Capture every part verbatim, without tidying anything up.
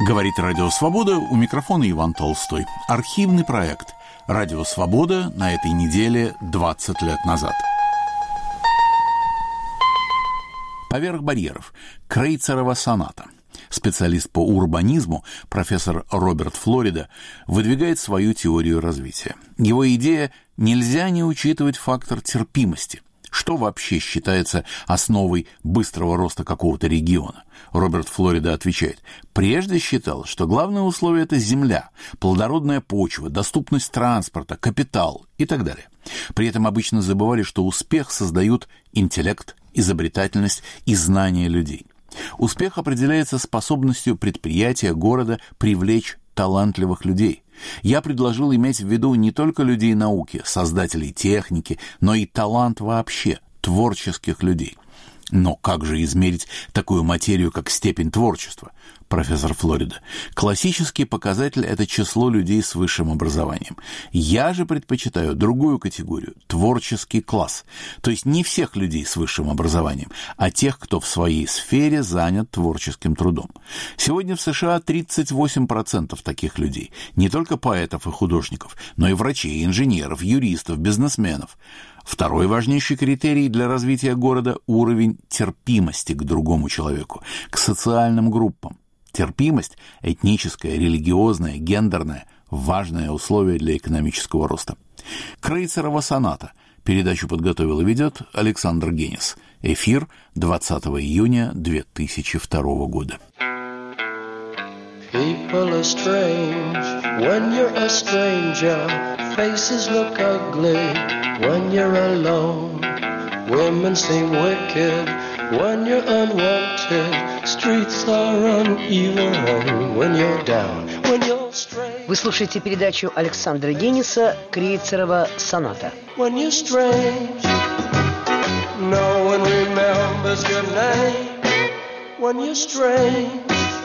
Говорит Радио Свобода, у микрофона Иван Толстой. Архивный проект «Радио Свобода» на этой неделе двадцать лет назад. Поверх барьеров. Крейцерова соната. Специалист по урбанизму, профессор Роберт Флорида, выдвигает свою теорию развития. Его идея – нельзя не учитывать фактор терпимости. Что вообще считается основой быстрого роста какого-то региона? Роберт Флорида отвечает: прежде считал, что главное условие – это земля, плодородная почва, доступность транспорта, капитал и так далее. При этом обычно забывали, что успех создают интеллект, изобретательность и знания людей. Успех определяется способностью предприятия, города привлечь талантливых людей. Я предложил иметь в виду не только людей науки, создателей техники, но и талант вообще, творческих людей. Но как же измерить такую материю, как степень творчества? Профессор Флорида. Классический показатель – это число людей с высшим образованием. Я же предпочитаю другую категорию – творческий класс. То есть не всех людей с высшим образованием, а тех, кто в своей сфере занят творческим трудом. Сегодня в США тридцать восемь процентов таких людей. Не только поэтов и художников, но и врачей, инженеров, юристов, бизнесменов. Второй важнейший критерий для развития города – уровень терпимости к другому человеку, к социальным группам. Терпимость – этническая, религиозная, гендерная – важное условие для экономического роста. Крейцерова соната. Передачу подготовил и ведет Александр Генис. Эфир двадцатого июня две тысячи второго года. People are strange when you're a stranger. Faces look ugly when you're alone. Women seem wicked when you're unwanted. Streets are uneven when you're down. When you're strange. Вы слушаете передачу Александра Гениса «Крейцерова соната». When you're strange, no one remembers your name. When you're strange.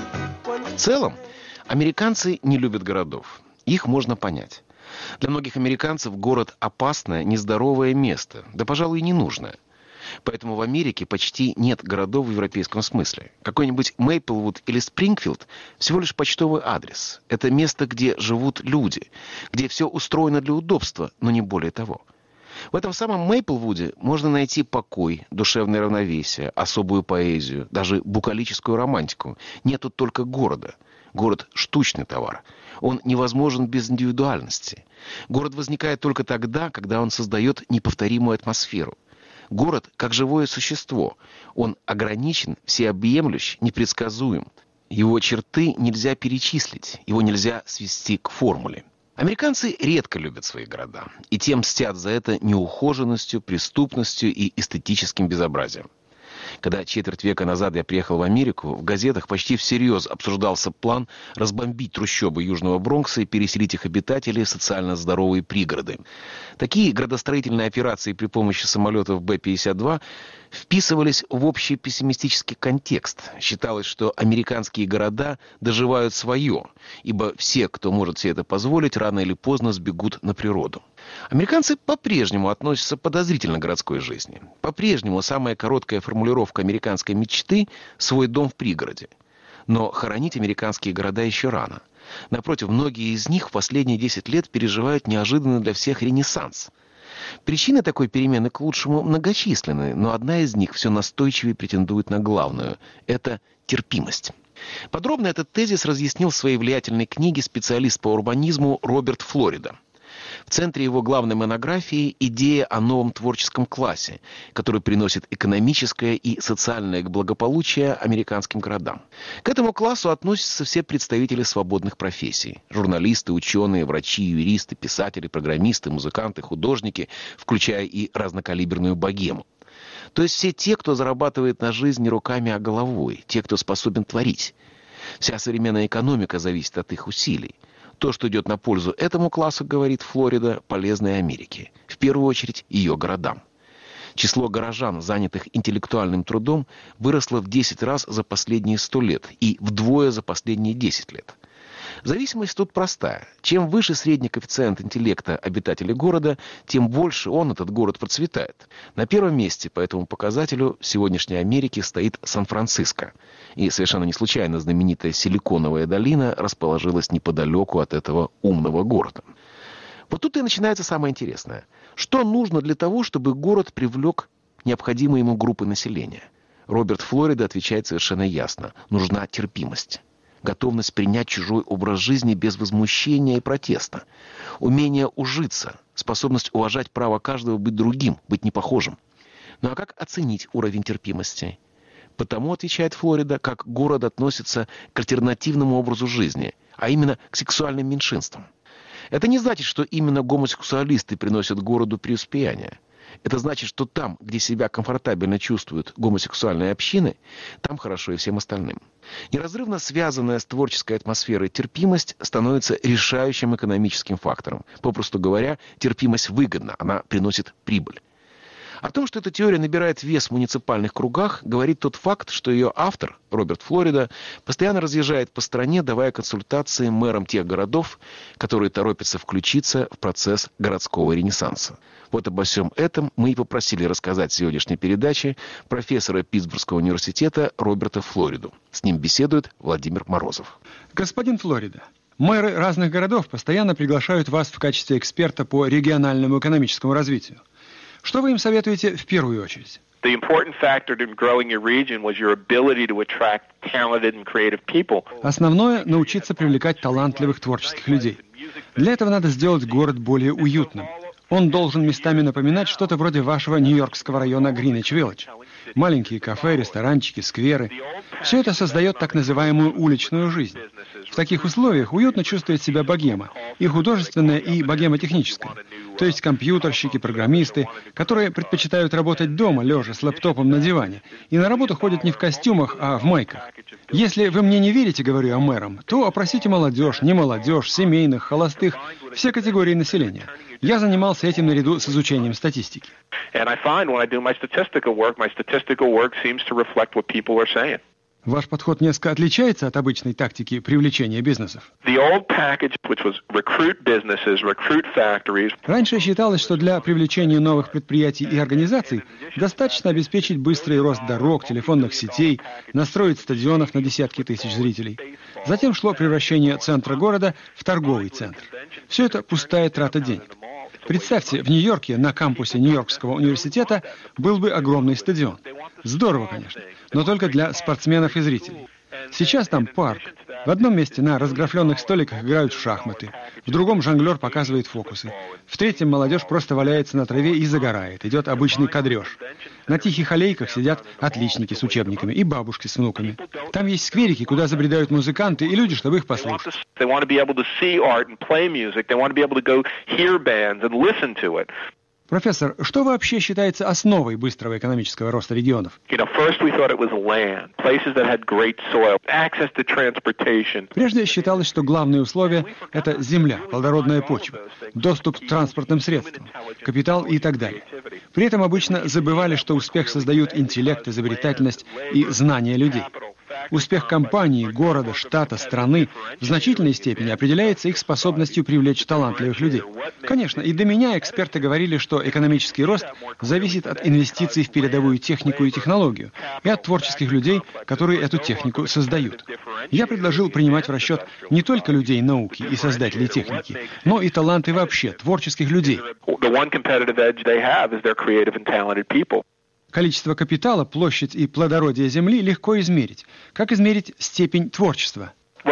В целом, американцы не любят городов. Их можно понять. Для многих американцев город – опасное, нездоровое место, да, пожалуй, и ненужное. Поэтому в Америке почти нет городов в европейском смысле. Какой-нибудь Мейплвуд или Спрингфилд – всего лишь почтовый адрес. Это место, где живут люди, где все устроено для удобства, но не более того. В этом самом Мейплвуде можно найти покой, душевное равновесие, особую поэзию, даже букалическую романтику. Нет тут только города. Город – штучный товар. Он невозможен без индивидуальности. Город возникает только тогда, когда он создает неповторимую атмосферу. Город как живое существо. Он ограничен, всеобъемлющ, непредсказуем. Его черты нельзя перечислить, его нельзя свести к формуле. Американцы редко любят свои города, и тем мстят за это неухоженностью, преступностью и эстетическим безобразием. Когда четверть века назад я приехал в Америку, в газетах почти всерьез обсуждался план разбомбить трущобы Южного Бронкса и переселить их обитателей в социально здоровые пригороды. Такие градостроительные операции при помощи самолетов Бэ пятьдесят два вписывались в общий пессимистический контекст. Считалось, что американские города доживают свое, ибо все, кто может себе это позволить, рано или поздно сбегут на природу. Американцы по-прежнему относятся подозрительно к городской жизни. По-прежнему самая короткая формулировка американской мечты – свой дом в пригороде. Но хоронить американские города еще рано. Напротив, многие из них в последние десять лет переживают неожиданный для всех ренессанс. Причины такой перемены к лучшему многочисленны, но одна из них все настойчивее претендует на главную – это терпимость. Подробно этот тезис разъяснил в своей влиятельной книге специалист по урбанизму Роберт Флорида. В центре его главной монографии идея о новом творческом классе, который приносит экономическое и социальное благополучие американским городам. К этому классу относятся все представители свободных профессий. Журналисты, ученые, врачи, юристы, писатели, программисты, музыканты, художники, включая и разнокалиберную богему. То есть все те, кто зарабатывает на жизнь не руками, а головой, те, кто способен творить. Вся современная экономика зависит от их усилий. То, что идет на пользу этому классу, говорит Флорида, полезно и Америке. В первую очередь ее городам. Число горожан, занятых интеллектуальным трудом, выросло в десять раз за последние сто лет и вдвое за последние десять лет. Зависимость тут простая. Чем выше средний коэффициент интеллекта обитателей города, тем больше он, этот город, процветает. На первом месте по этому показателю в сегодняшней Америке стоит Сан-Франциско. И совершенно не случайно знаменитая Силиконовая долина расположилась неподалеку от этого умного города. Вот тут и начинается самое интересное. Что нужно для того, чтобы город привлек необходимые ему группы населения? Роберт Флорида отвечает совершенно ясно. Нужна терпимость. Готовность принять чужой образ жизни без возмущения и протеста. Умение ужиться. Способность уважать право каждого быть другим, быть непохожим. Ну а как оценить уровень терпимости? Потому, отвечает Флорида, как город относится к альтернативному образу жизни, а именно к сексуальным меньшинствам. Это не значит, что именно гомосексуалисты приносят городу преуспеяние. Это значит, что там, где себя комфортабельно чувствуют гомосексуальные общины, там хорошо и всем остальным. Неразрывно связанная с творческой атмосферой терпимость становится решающим экономическим фактором. Попросту говоря, терпимость выгодна, она приносит прибыль. О том, что эта теория набирает вес в муниципальных кругах, говорит тот факт, что ее автор, Роберт Флорида, постоянно разъезжает по стране, давая консультации мэрам тех городов, которые торопятся включиться в процесс городского ренессанса. Вот обо всем этом мы и попросили рассказать в сегодняшней передаче профессора Питтсбургского университета Роберта Флориду. С ним беседует Владимир Морозов. Господин Флорида, мэры разных городов постоянно приглашают вас в качестве эксперта по региональному экономическому развитию. Что вы им советуете в первую очередь? The important factor in growing your region was your ability to attract talented and creative people. Основное – научиться привлекать талантливых творческих людей. Для этого надо сделать город более уютным. Он должен местами напоминать что-то вроде вашего нью-йоркского района Гринвич-Виллидж. Маленькие кафе, ресторанчики, скверы. Все это создает так называемую уличную жизнь. В таких условиях уютно чувствует себя богема, и художественная, и богема-техническая. То есть компьютерщики, программисты, которые предпочитают работать дома, лежа с лэптопом на диване, и на работу ходят не в костюмах, а в майках. Если вы мне не верите, говорю я мэрам, то опросите молодежь, не молодежь, семейных, холостых, все категории населения. Я занимался этим наряду с изучением статистики. Ваш подход несколько отличается от обычной тактики привлечения бизнесов. Раньше считалось, что для привлечения новых предприятий и организаций достаточно обеспечить быстрый рост дорог, телефонных сетей, настроить стадионов на десятки тысяч зрителей. Затем шло превращение центра города в торговый центр. Все это пустая трата денег. Представьте, в Нью-Йорке на кампусе Нью-Йоркского университета был бы огромный стадион. Здорово, конечно, но только для спортсменов и зрителей. Сейчас там парк. В одном месте на разграфленных столиках играют в шахматы, в другом жонглер показывает фокусы, в третьем молодежь просто валяется на траве и загорает, идет обычный кадреж. На тихих аллейках сидят отличники с учебниками и бабушки с внуками. Там есть скверики, куда забредают музыканты и люди, чтобы их послушать. Профессор, что вообще считается основой быстрого экономического роста регионов? Прежде считалось, что главные условия – это земля, плодородная почва, доступ к транспортным средствам, капитал и так далее. При этом обычно забывали, что успех создают интеллект, изобретательность и знания людей. Успех компании, города, штата, страны в значительной степени определяется их способностью привлечь талантливых людей. Конечно, и до меня эксперты говорили, что экономический рост зависит от инвестиций в передовую технику и технологию, и от творческих людей, которые эту технику создают. Я предложил принимать в расчет не только людей науки и создателей техники, но и таланты вообще, творческих людей. Количество капитала, площадь и плодородие земли легко измерить. Как измерить степень творчества?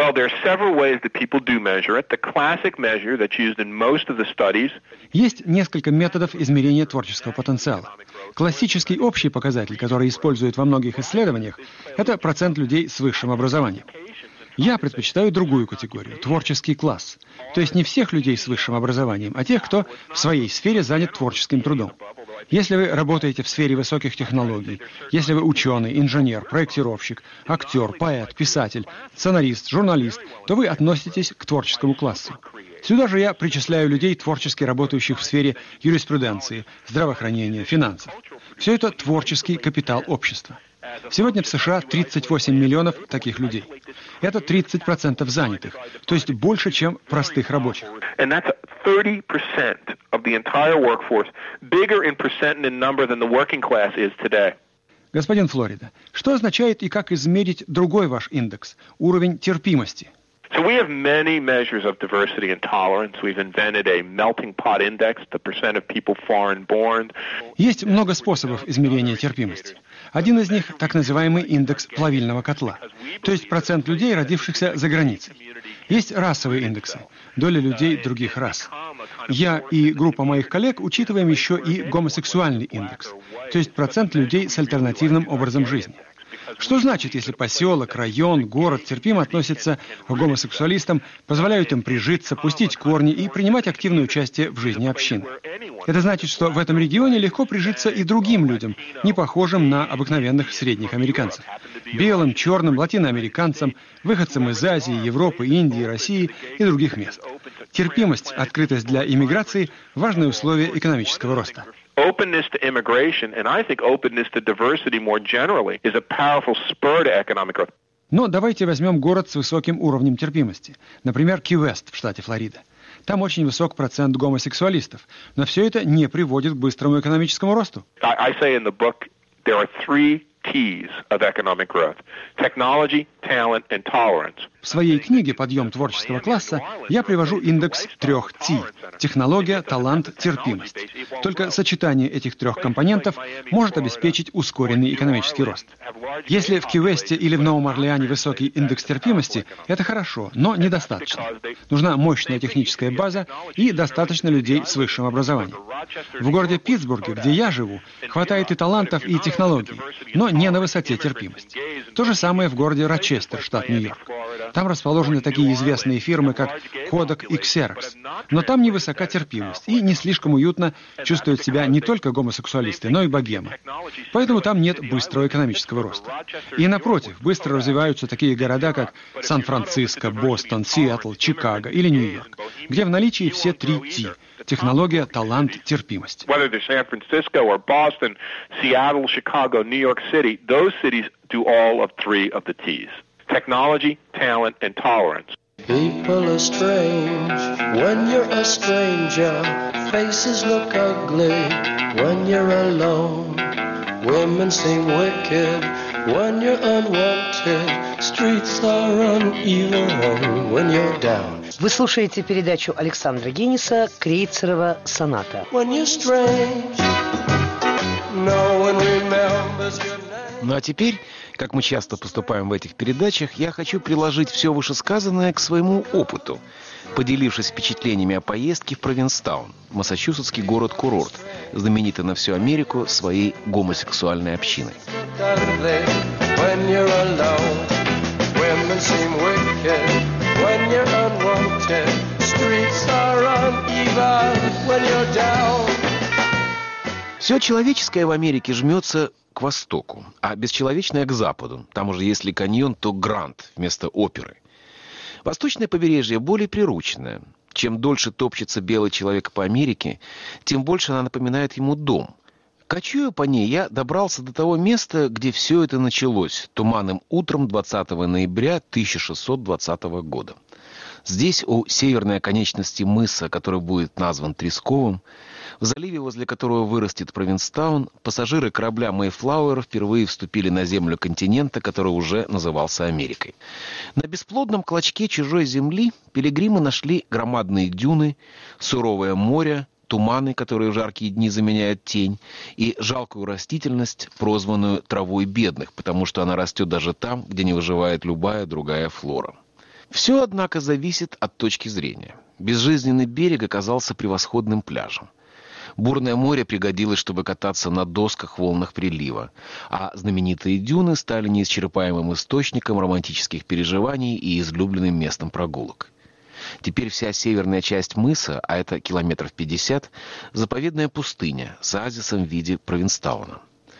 Есть несколько методов измерения творческого потенциала. Классический общий показатель, который используют во многих исследованиях, это процент людей с высшим образованием. Я предпочитаю другую категорию – творческий класс. То есть не всех людей с высшим образованием, а тех, кто в своей сфере занят творческим трудом. Если вы работаете в сфере высоких технологий, если вы ученый, инженер, проектировщик, актер, поэт, писатель, сценарист, журналист, то вы относитесь к творческому классу. Сюда же я причисляю людей, творчески работающих в сфере юриспруденции, здравоохранения, финансов. Все это творческий капитал общества. Сегодня в США тридцать восемь миллионов таких людей. Это тридцать процентов занятых, то есть больше, чем простых рабочих. thirty percent of the entire workforce, bigger in percent and in number than the working class is today. Господин Флорида, что означает и как измерить другой ваш индекс, уровень терпимости? So we have many measures of diversity and tolerance. We've invented a melting pot index, the percent of people foreign born. Есть много способов измерения терпимости. Один из них — так называемый индекс плавильного котла, то есть процент людей, родившихся за границей. Есть расовые индексы, доля людей других рас. Я и группа моих коллег учитываем еще и гомосексуальный индекс, то есть процент людей с альтернативным образом жизни. Что значит, если поселок, район, город терпимо относятся к гомосексуалистам, позволяют им прижиться, пустить корни и принимать активное участие в жизни общины? Это значит, что в этом регионе легко прижиться и другим людям, не похожим на обыкновенных средних американцев. Белым, черным, латиноамериканцам, выходцам из Азии, Европы, Индии, России и других мест. Терпимость, открытость для иммиграции – важное условие экономического роста. Openness to immigration, and I think openness to diversity more generally, is a powerful spur to economic growth. Но давайте возьмем город с высоким уровнем терпимости. Например, Ки-Вест в штате Флорида. Там очень высок процент гомосексуалистов, но все это не приводит к быстрому экономическому росту. I, I say in the book there are three T's of economic growth: technology, talent, and tolerance. В своей книге «Подъем творческого класса» я привожу индекс трех Т – технология, талант, терпимость. Только сочетание этих трех компонентов может обеспечить ускоренный экономический рост. Если в Ки-Весте или в Новом Орлеане высокий индекс терпимости, это хорошо, но недостаточно. Нужна мощная техническая база и достаточно людей с высшим образованием. В городе Питтсбурге, где я живу, хватает и талантов, и технологий, но не на высоте терпимости. То же самое в городе Рочестер, штат Нью-Йорк. Там расположены такие известные фирмы, как Kodak и Xerox. Но там невысока терпимость, и не слишком уютно чувствуют себя не только гомосексуалисты, но и богемы. Поэтому там нет быстрого экономического роста. И напротив, быстро развиваются такие города, как Сан-Франциско, Бостон, Сиэтл, Чикаго или Нью-Йорк, где в наличии все три Т – технология, талант, терпимость. Whether they're San Francisco or Boston, Seattle, Chicago, New York City, those cities do all of three of the T's. Technology, talent, and tolerance. People are strange when you're a stranger. Faces look ugly when you're alone. Women seem wicked when you're unwanted. Streets are uneven when you're down. Вы слушаете передачу Александра Генниса «Крейцерова соната». When you're strange, no one remembers your name. Ну а теперь, как мы часто поступаем в этих передачах, я хочу приложить все вышесказанное к своему опыту, поделившись впечатлениями о поездке в Провинстаун, массачусетский город-курорт, знаменитый на всю Америку своей гомосексуальной общиной. Все человеческое в Америке жмется к востоку, а бесчеловечное к западу. Там уже если каньон, то Грант вместо оперы. Восточное побережье более приручное. Чем дольше топчется белый человек по Америке, тем больше она напоминает ему дом. Кочуя по ней, я добрался до того места, где все это началось, туманным утром двадцатого ноября тысяча шестьсот двадцатого года. Здесь, у северной оконечности мыса, который будет назван Тресковым, в заливе, возле которого вырастет Провинстаун, пассажиры корабля Мэйфлауэр впервые вступили на землю континента, который уже назывался Америкой. На бесплодном клочке чужой земли пилигримы нашли громадные дюны, суровое море, туманы, которые в жаркие дни заменяют тень, и жалкую растительность, прозванную травой бедных, потому что она растет даже там, где не выживает любая другая флора. Все, однако, зависит от точки зрения. Безжизненный берег оказался превосходным пляжем. Бурное море пригодилось, чтобы кататься на досках в волнах прилива, а знаменитые дюны стали неисчерпаемым источником романтических переживаний и излюбленным местом прогулок. Теперь вся северная часть мыса, а это километров пятьдесят, заповедная пустыня с оазисом в виде Провинстауна.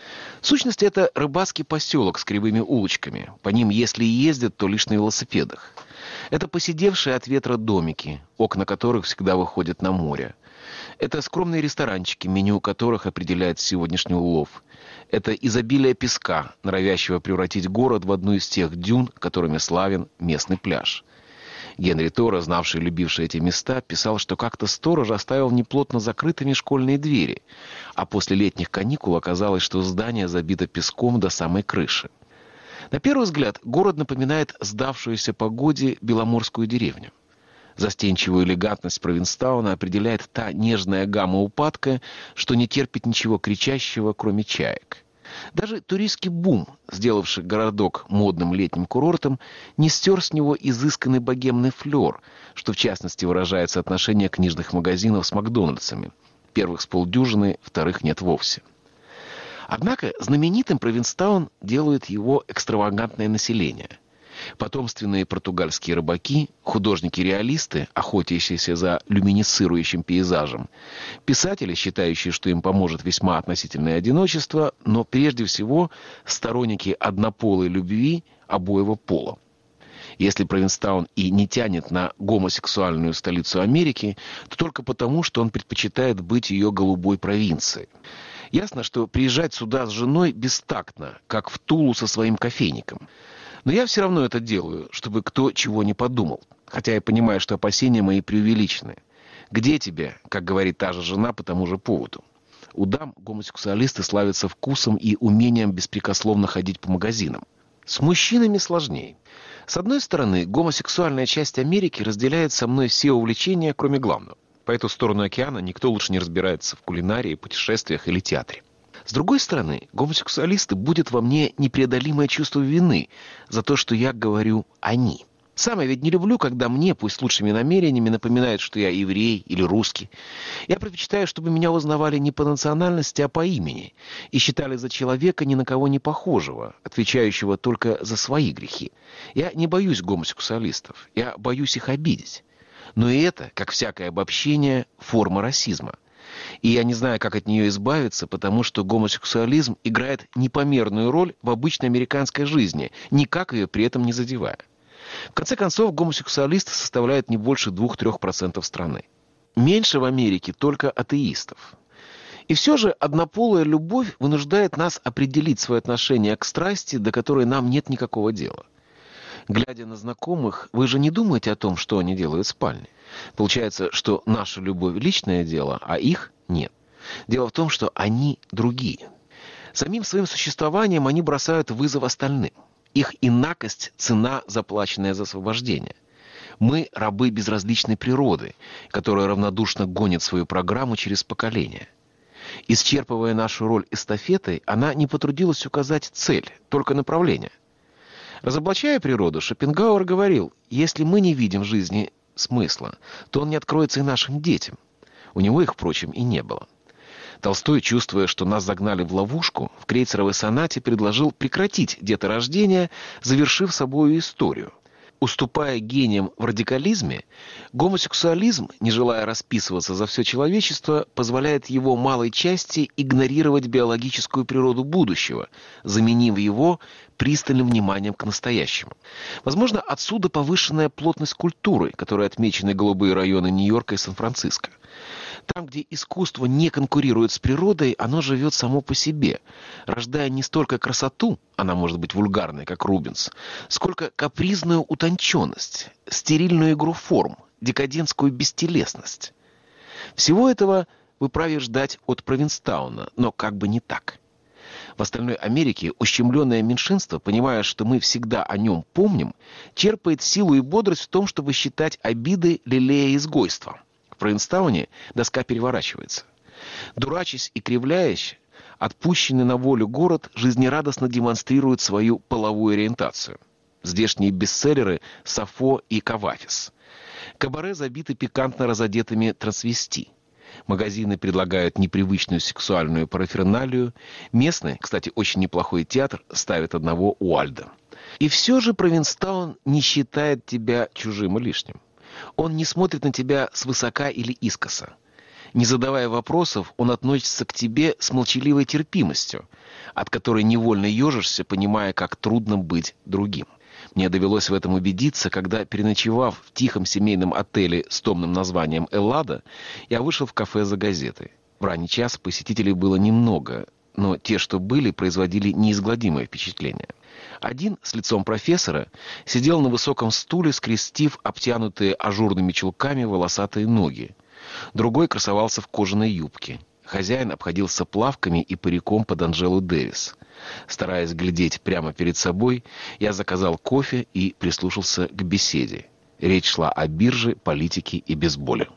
В сущности, это рыбацкий поселок с кривыми улочками. По ним, если и ездят, то лишь на велосипедах. Это поседевшие от ветра домики, окна которых всегда выходят на море. Это скромные ресторанчики, меню которых определяет сегодняшний улов. Это изобилие песка, норовящего превратить город в одну из тех дюн, которыми славен местный пляж. Генри Торо, знавший и любивший эти места, писал, что как-то сторож оставил неплотно закрытыми школьные двери, а после летних каникул оказалось, что здание забито песком до самой крыши. На первый взгляд, город напоминает сдавшуюся погоде беломорскую деревню. Застенчивую элегантность Провинстауна определяет та нежная гамма упадка, что не терпит ничего кричащего, кроме чаек. Даже туристский бум, сделавший городок модным летним курортом, не стер с него изысканный богемный флер, что в частности выражает соотношение книжных магазинов с Макдональдсами. Первых с полдюжины, вторых нет вовсе. Однако знаменитым Провинстаун делает его экстравагантное население. Потомственные португальские рыбаки, художники-реалисты, охотящиеся за люминесцирующим пейзажем, писатели, считающие, что им поможет весьма относительное одиночество, но прежде всего сторонники однополой любви обоего пола. Если Провинстаун и не тянет на гомосексуальную столицу Америки, то только потому, что он предпочитает быть ее голубой провинцией. Ясно, что приезжать сюда с женой бестактно, как в Тулу со своим кофейником. Но я все равно это делаю, чтобы кто чего не подумал. Хотя я понимаю, что опасения мои преувеличены. Где тебе, как говорит та же жена, по тому же поводу? У дам гомосексуалисты славятся вкусом и умением беспрекословно ходить по магазинам. С мужчинами сложнее. С одной стороны, гомосексуальная часть Америки разделяет со мной все увлечения, кроме главного. По эту сторону океана никто лучше не разбирается в кулинарии, путешествиях или театре. С другой стороны, гомосексуалисты будут во мне непреодолимое чувство вины за то, что я говорю «они». Сам я ведь не люблю, когда мне, пусть с лучшими намерениями, напоминают, что я еврей или русский. Я предпочитаю, чтобы меня узнавали не по национальности, а по имени, и считали за человека ни на кого не похожего, отвечающего только за свои грехи. Я не боюсь гомосексуалистов, я боюсь их обидеть. Но и это, как всякое обобщение, форма расизма. И я не знаю, как от нее избавиться, потому что гомосексуализм играет непомерную роль в обычной американской жизни, никак ее при этом не задевая. В конце концов, гомосексуалисты составляют не больше двух-трёх процентов страны. Меньше в Америке только атеистов. И все же однополая любовь вынуждает нас определить свое отношение к страсти, до которой нам нет никакого дела. Глядя на знакомых, вы же не думаете о том, что они делают в спальне. Получается, что наша любовь – личное дело, а их – нет. Дело в том, что они другие. Самим своим существованием они бросают вызов остальным. Их инакость – цена, заплаченная за освобождение. Мы – рабы безразличной природы, которая равнодушно гонит свою программу через поколения. Исчерпывая нашу роль эстафетой, она не потрудилась указать цель, только направление. Разоблачая природу, Шопенгауэр говорил, если мы не видим в жизни смысла, то он не откроется и нашим детям. У него их, впрочем, и не было. Толстой, чувствуя, что нас загнали в ловушку, в крейцеровой сонате предложил прекратить деторождение, завершив собою историю. Уступая гениям в радикализме, гомосексуализм, не желая расписываться за все человечество, позволяет его малой части игнорировать биологическую природу будущего, заменив его пристальным вниманием к настоящему. Возможно, отсюда повышенная плотность культуры, которой отмечены голубые районы Нью-Йорка и Сан-Франциско. Там, где искусство не конкурирует с природой, оно живет само по себе, рождая не столько красоту, она может быть вульгарной, как Рубенс, сколько капризную утонченность, стерильную игру форм, декадентскую бестелесность. Всего этого вы праве ждать от Провинстауна, но как бы не так. В остальной Америке ущемленное меньшинство, понимая, что мы всегда о нем помним, черпает силу и бодрость в том, чтобы считать обиды лелея изгойства. В Провинстауне доска переворачивается. Дурачась и кривляясь, отпущенный на волю город жизнерадостно демонстрирует свою половую ориентацию. Здешние бестселлеры «Сафо» и «Кавафис». Кабаре забиты пикантно разодетыми трансвести. Магазины предлагают непривычную сексуальную параферналию. Местный, кстати, очень неплохой театр, ставит одного Уальда. И все же Провинстаун не считает тебя чужим и лишним. Он не смотрит на тебя свысока или искоса. Не задавая вопросов, он относится к тебе с молчаливой терпимостью, от которой невольно ежишься, понимая, как трудно быть другим. Мне довелось в этом убедиться, когда, переночевав в тихом семейном отеле с томным названием «Эллада», я вышел в кафе за газетой. В ранний час посетителей было немного, но те, что были, производили неизгладимое впечатление. Один с лицом профессора сидел на высоком стуле, скрестив обтянутые ажурными чулками волосатые ноги. Другой красовался в кожаной юбке. Хозяин обходился плавками и париком под Анджелу Дэвис. Стараясь глядеть прямо перед собой, я заказал кофе и прислушался к беседе. Речь шла о бирже, политике и бейсболе.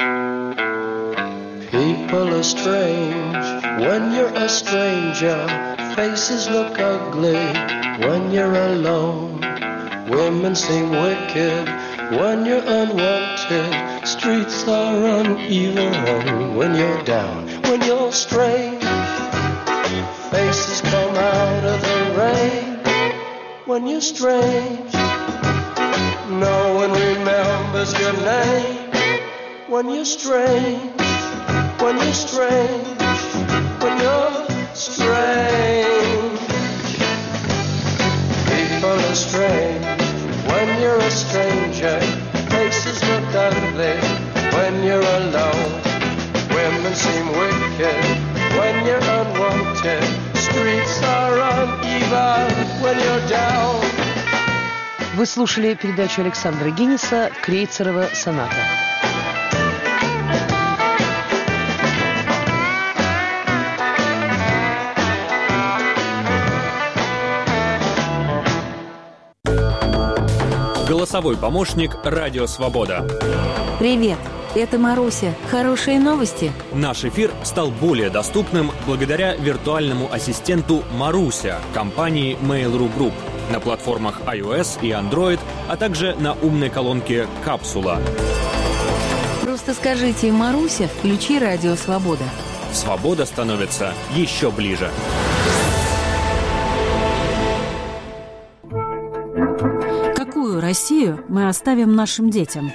People are strange when you're a stranger. Faces look ugly when you're alone. Women seem wicked when you're unwanted. Streets are uneven when you're down. When you're strange, faces come out of the rain. When you're strange, no one remembers your name. When you're strange, when you're strange, when you're strange. People are strange when you're a stranger. Faces look ugly when you're alone. Women seem wicked when you're unwanted. Streets are uneven when you're down. Вы слушали передачу Александра Гинниса «Крейцерова соната». Голосовой помощник «Радио Свобода». Привет, это Маруся. Хорошие новости? Наш эфир стал более доступным благодаря виртуальному ассистенту Маруся компании Mail.ru Group на платформах iOS и Android, а также на умной колонке «Капсула». Просто скажите «Маруся, включи Радио Свобода». Свобода становится еще ближе. Какую Россию мы оставим нашим детям?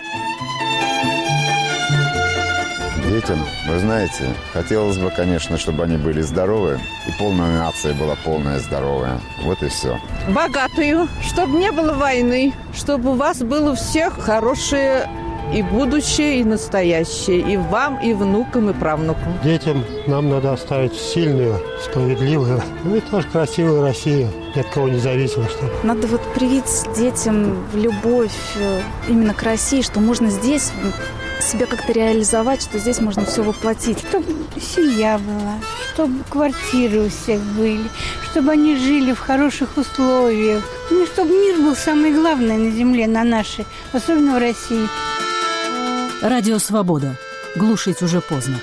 Детям, вы знаете, хотелось бы, конечно, чтобы они были здоровы, и полная нация была полная здоровая. Вот и все. Богатую, чтобы не было войны, чтобы у вас было у всех хорошее и будущее, и настоящее, и вам, и внукам, и правнукам. Детям нам надо оставить сильную, справедливую, ну и тоже красивую Россию, ни от кого не зависимо. Чтобы... Надо вот привить детям любовь именно к России, что можно здесь себя как-то реализовать, что здесь можно все воплотить. Чтобы семья была, чтобы квартиры у всех были, чтобы они жили в хороших условиях. Ну, чтобы мир был самое главное на земле, на нашей, особенно в России. Радио Свобода. Глушить уже поздно.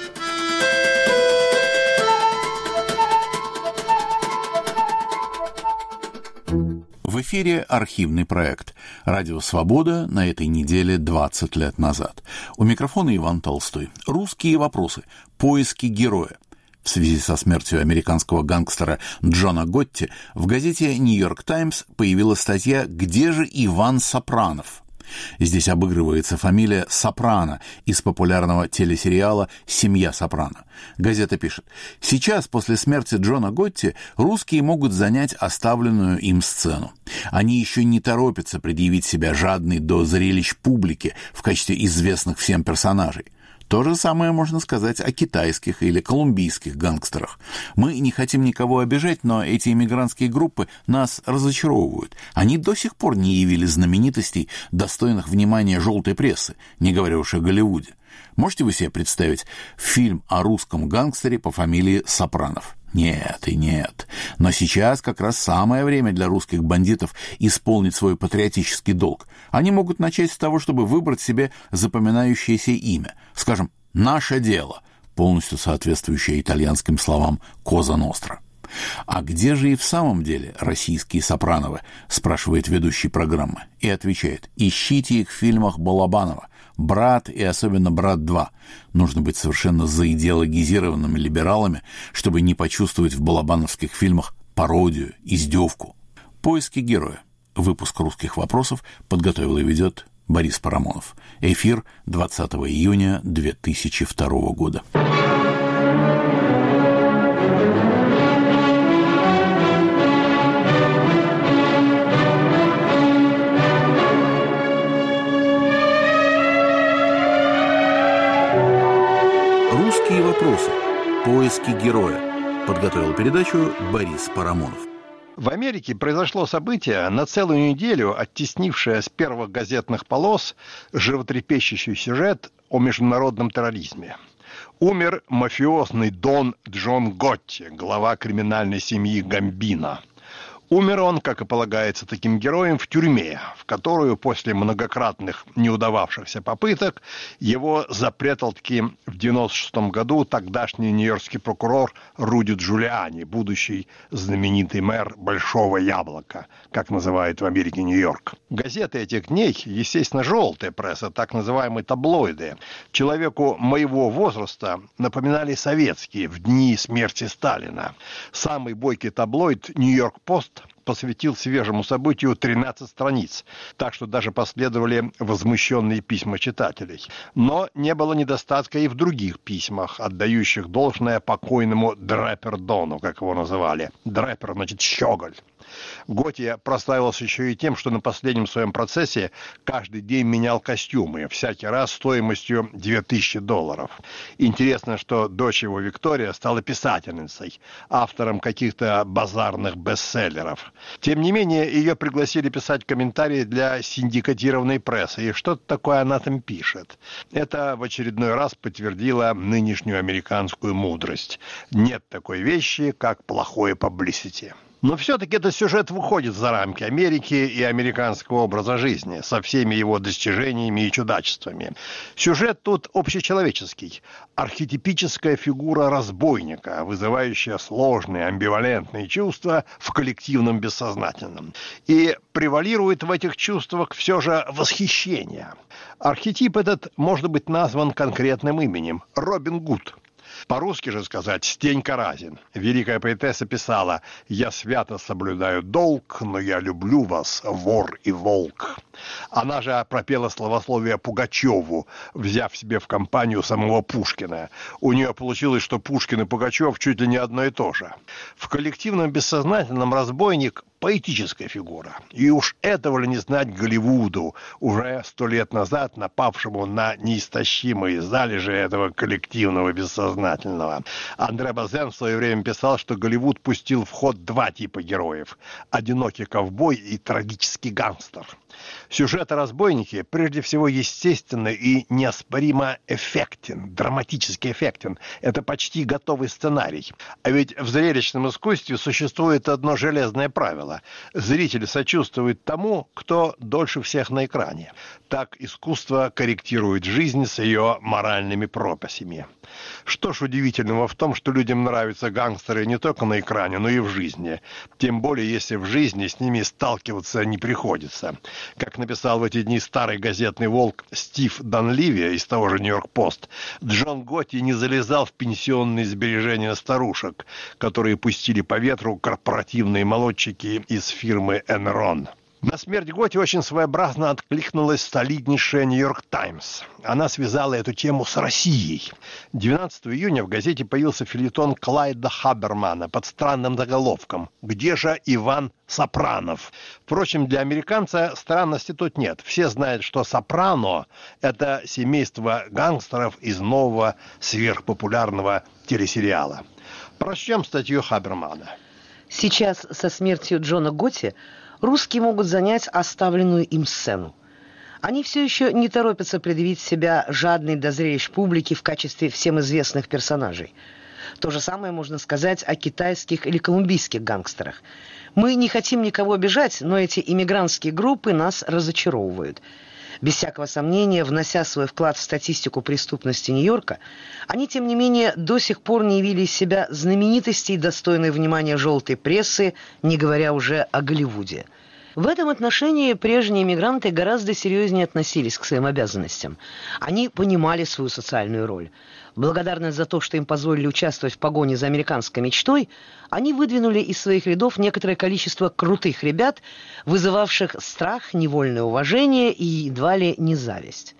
В эфире архивный проект «Радио Свобода» на этой неделе двадцать лет назад. У микрофона Иван Толстой. Русские вопросы. Поиски героя. В связи со смертью американского гангстера Джона Готти в газете «Нью-Йорк Таймс» появилась статья «Где же Иван Сопранов?». Здесь обыгрывается фамилия Сопрано из популярного телесериала «Семья Сопрано». Газета пишет: «Сейчас, после смерти Джона Готти, русские могут занять оставленную им сцену. Они еще не торопятся предъявить себя жадной до зрелищ публике в качестве известных всем персонажей. То же самое можно сказать о китайских или колумбийских гангстерах. Мы не хотим никого обижать, но эти эмигрантские группы нас разочаровывают. Они до сих пор не явили знаменитостей, достойных внимания желтой прессы, не говоря уж о Голливуде. Можете вы себе представить фильм о русском гангстере по фамилии Сопранов? Нет и нет. Но сейчас как раз самое время для русских бандитов исполнить свой патриотический долг. Они могут начать с того, чтобы выбрать себе запоминающееся имя. Скажем, «Наше дело», полностью соответствующее итальянским словам «Коза Ностра». «А где же и в самом деле российские Сопрановы?» спрашивает ведущий программы. И отвечает: «Ищите их в фильмах Балабанова. «Брат» и особенно «Брат два». Нужно быть совершенно заидеологизированными либералами, чтобы не почувствовать в балабановских фильмах пародию, издевку. Поиски героя. Выпуск «Русских вопросов» подготовил и ведет Борис Парамонов. Эфир двадцатого июня две тысячи второго года. Русские вопросы. Поиски героя. Подготовил передачу Борис Парамонов. В Америке произошло событие, на целую неделю оттеснившее с первых газетных полос животрепещущий сюжет о международном терроризме. Умер мафиозный дон Джон Готти, глава криминальной семьи Гамбино. Умер он, как и полагается таким героям, в тюрьме, в которую после многократных неудававшихся попыток его запретал-таки в девяносто шестом году тогдашний нью-йоркский прокурор Руди Джулиани, будущий знаменитый мэр Большого Яблока, как называют в Америке Нью-Йорк. Газеты этих дней, естественно, желтая пресса, так называемые таблоиды, человеку моего возраста напоминали советские в дни смерти Сталина. Самый бойкий таблоид «Нью-Йорк Пост» посвятил свежему событию тринадцать страниц, так что даже последовали возмущенные письма читателей. Но не было недостатка и в других письмах, отдающих должное покойному Драпер Дону, как его называли. Драпер, значит, щеголь. Готти прославился еще и тем, что на последнем своем процессе каждый день менял костюмы, всякий раз стоимостью две тысячи долларов. Интересно, что дочь его Виктория стала писательницей, автором каких-то базарных бестселлеров. Тем не менее, ее пригласили писать комментарии для синдикатированной прессы, и что-то такое она там пишет. Это в очередной раз подтвердило нынешнюю американскую мудрость. Нет такой вещи, как плохое паблисити. Но все-таки этот сюжет выходит за рамки Америки и американского образа жизни, со всеми его достижениями и чудачествами. Сюжет тут общечеловеческий. Архетипическая фигура разбойника, вызывающая сложные амбивалентные чувства в коллективном бессознательном. И превалирует в этих чувствах все же восхищение. Архетип этот может быть назван конкретным именем – Робин Гуд. По-русски же сказать «Стенька Разин». Великая поэтесса писала: «Я свято соблюдаю долг, но я люблю вас, вор и волк». Она же пропела словословие Пугачеву, взяв себе в компанию самого Пушкина. У нее получилось, что Пушкин и Пугачев чуть ли не одно и то же. В коллективном бессознательном разбойник – поэтическая фигура. И уж этого ли не знать Голливуду, уже сто лет назад напавшему на неистощимые залежи этого коллективного бессознательного. Андре Базен в свое время писал, что Голливуд пустил в ход два типа героев – одинокий ковбой и трагический гангстер. Сюжет о разбойнике прежде всего естественно и неоспоримо эффектен, драматически эффектен. Это почти готовый сценарий. А ведь в зрелищном искусстве существует одно железное правило. Зритель сочувствует тому, кто дольше всех на экране. Так искусство корректирует жизнь с ее моральными пропасями. Что ж удивительного в том, что людям нравятся гангстеры не только на экране, но и в жизни. Тем более, если в жизни с ними сталкиваться не приходится. Как написал в эти дни старый газетный волк Стив Данливи из того же «Нью-Йорк Пост», Джон Готти не залезал в пенсионные сбережения старушек, которые пустили по ветру корпоративные молодчики из фирмы Enron. На смерть Готти очень своеобразно откликнулась солиднейшая «Нью-Йорк Таймс». Она связала эту тему с Россией. двенадцатого июня в газете появился фельетон Клайда Хабермана под странным заголовком «Где же Иван Сопранов?». Впрочем, для американца странности тут нет. Все знают, что «Сопрано» — это семейство гангстеров из нового сверхпопулярного телесериала. Прочтем статью Хабермана. Сейчас со смертью Джона Готти русские могут занять оставленную им сцену. Они все еще не торопятся предъявить себя жадной до зрелищ публики в качестве всем известных персонажей. То же самое можно сказать о китайских или колумбийских гангстерах. Мы не хотим никого обижать, но эти иммигрантские группы нас разочаровывают. Без всякого сомнения, внося свой вклад в статистику преступности Нью-Йорка, они, тем не менее, до сих пор не явили из себя знаменитостей, достойной внимания желтой прессы, не говоря уже о Голливуде. В этом отношении прежние мигранты гораздо серьезнее относились к своим обязанностям. Они понимали свою социальную роль. Благодарность за то, что им позволили участвовать в погоне за американской мечтой, они выдвинули из своих рядов некоторое количество крутых ребят, вызывавших страх, невольное уважение и едва ли не зависть.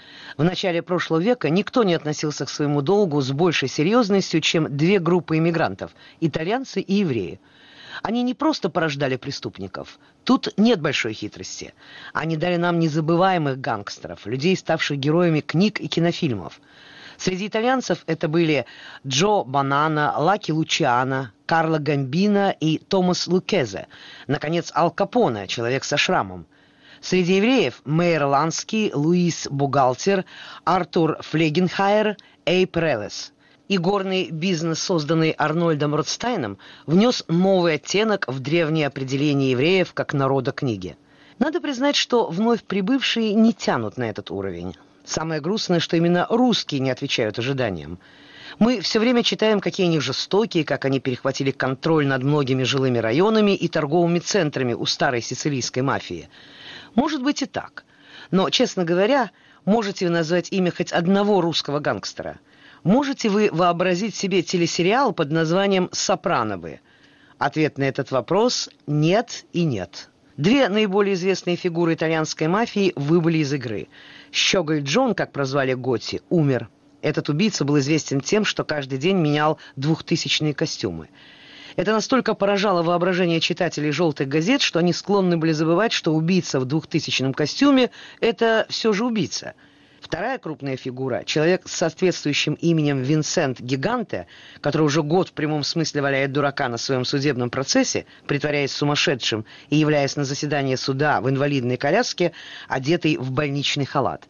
В начале прошлого века никто не относился к своему долгу с большей серьезностью, чем две группы иммигрантов – итальянцы и евреи. Они не просто порождали преступников. Тут нет большой хитрости. Они дали нам незабываемых гангстеров, людей, ставших героями книг и кинофильмов. Среди итальянцев это были Джо Банана, Лаки Лучиано, Карло Гамбино и Томас Лукезе. Наконец, Аль Капоне, человек со шрамом. Среди евреев Мейер Ланский, Луис Бухгалтер, Артур Флегенхайер, Эйп Релес. И горный бизнес, созданный Арнольдом Ротстайном, внес новый оттенок в древнее определение евреев как народа книги. Надо признать, что вновь прибывшие не тянут на этот уровень. Самое грустное, что именно русские не отвечают ожиданиям. Мы все время читаем, какие они жестокие, как они перехватили контроль над многими жилыми районами и торговыми центрами у старой сицилийской мафии. Может быть и так. Но, честно говоря, можете вы назвать имя хоть одного русского гангстера? Можете вы вообразить себе телесериал под названием «Сопрановы»? Ответ на этот вопрос – нет и нет. Две наиболее известные фигуры итальянской мафии выбыли из игры. Щеголь Джон, как прозвали Готти, умер. Этот убийца был известен тем, что каждый день менял двухтысячные костюмы. Это настолько поражало воображение читателей «желтых газет», что они склонны были забывать, что убийца в двухтысячном костюме – это все же убийца. Вторая крупная фигура – человек с соответствующим именем Винсент Гиганте, который уже год в прямом смысле валяет дурака на своем судебном процессе, притворяясь сумасшедшим и являясь на заседание суда в инвалидной коляске, одетый в больничный халат.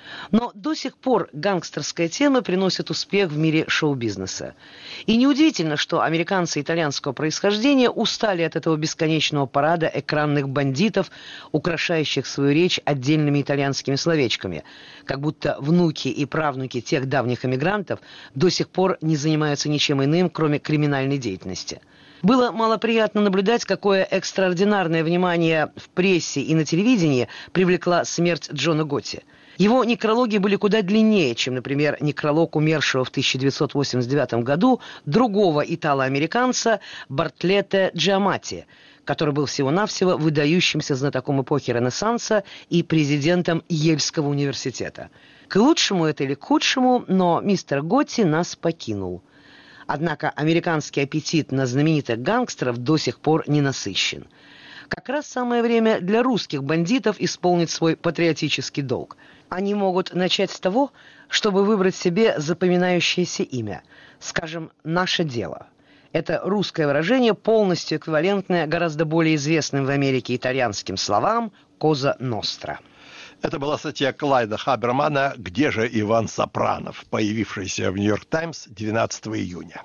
Но до сих пор гангстерская тема приносит успех в мире шоу-бизнеса. И неудивительно, что американцы итальянского происхождения устали от этого бесконечного парада экранных бандитов, украшающих свою речь отдельными итальянскими словечками, как будто внуки и правнуки тех давних эмигрантов до сих пор не занимаются ничем иным, кроме криминальной деятельности. Было малоприятно наблюдать, какое экстраординарное внимание в прессе и на телевидении привлекла смерть Джона Готти. Его некрологи были куда длиннее, чем, например, некролог умершего в тысяча девятьсот восемьдесят девятом году другого итало-американца Бартлетте Джиаматти, который был всего-навсего выдающимся знатоком эпохи Ренессанса и президентом Ельского университета. К лучшему это или к худшему, но мистер Готти нас покинул. Однако американский аппетит на знаменитых гангстеров до сих пор не насыщен. Как раз самое время для русских бандитов исполнить свой патриотический долг. Они могут начать с того, чтобы выбрать себе запоминающееся имя, скажем, «наше дело». Это русское выражение, полностью эквивалентное гораздо более известным в Америке итальянским словам «Коза Ностра». Это была статья Клайда Хабермана «Где же Иван Сопранов?», появившаяся в «Нью-Йорк Таймс» двенадцатого июня.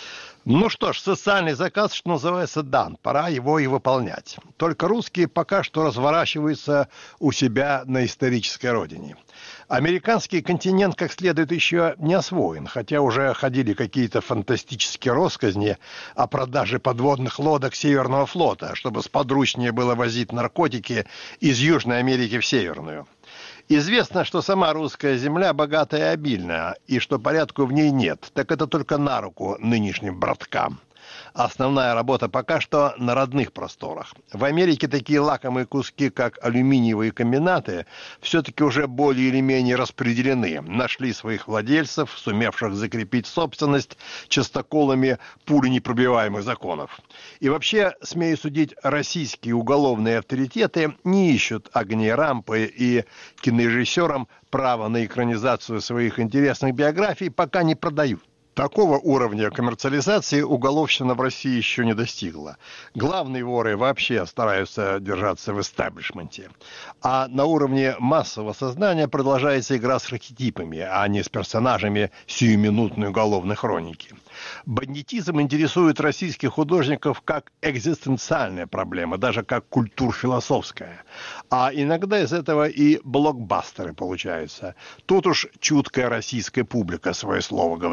Ну что ж, социальный заказ, что называется, дан. Пора его и выполнять. Только русские пока что разворачиваются у себя на исторической родине. Американский континент как следует еще не освоен, хотя уже ходили какие-то фантастические россказни о продаже подводных лодок Северного флота, чтобы сподручнее было возить наркотики из Южной Америки в Северную. Известно, что сама русская земля богата и обильна, и что порядку в ней нет, так это только на руку нынешним браткам. Основная работа пока что на родных просторах. В Америке такие лакомые куски, как алюминиевые комбинаты, все-таки уже более или менее распределены. Нашли своих владельцев, сумевших закрепить собственность частоколами пуленепробиваемых законов. И вообще, смею судить, российские уголовные авторитеты не ищут огней рампы и кинорежиссерам право на экранизацию своих интересных биографий пока не продают. Такого уровня коммерциализации уголовщина в России еще не достигла. Главные воры вообще стараются держаться в эстаблишменте. А на уровне массового сознания продолжается игра с архетипами, а не с персонажами сиюминутной уголовной хроники. Бандитизм интересует российских художников как экзистенциальная проблема, даже как культурфилософская. А иногда из этого и блокбастеры получаются. Тут уж чуткая российская публика свое слово говорит.